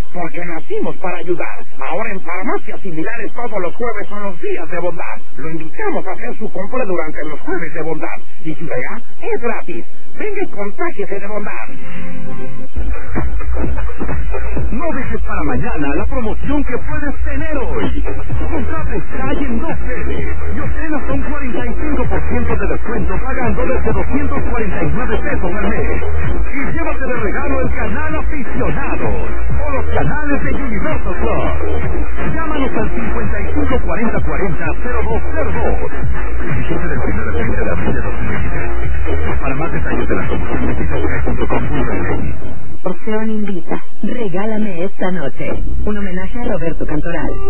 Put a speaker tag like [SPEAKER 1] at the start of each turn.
[SPEAKER 1] porque nacimos para ayudar. Ahora en farmacias similares todos los jueves son los días de bondad. Lo invitamos a hacer su compra durante los jueves de bondad. Y si vea, es gratis. Venga y contágiese de bondad.
[SPEAKER 2] No dejes para mañana la promoción que puedes tener hoy. Contrate Sky en 2 sedes y obtén hasta un 45% de descuento pagando desde 249 pesos al mes. Y llévate de regalo el canal Aficionados o los canales de Universal Plus. Llámanos al 55 40 40 0202. Vigente del 1 al 30 de abril de 2023. Para más detalles de la promoción visita sky.com.mx.
[SPEAKER 3] Orfeón invita. Regálame esta noche. Un homenaje a Roberto Cantoral.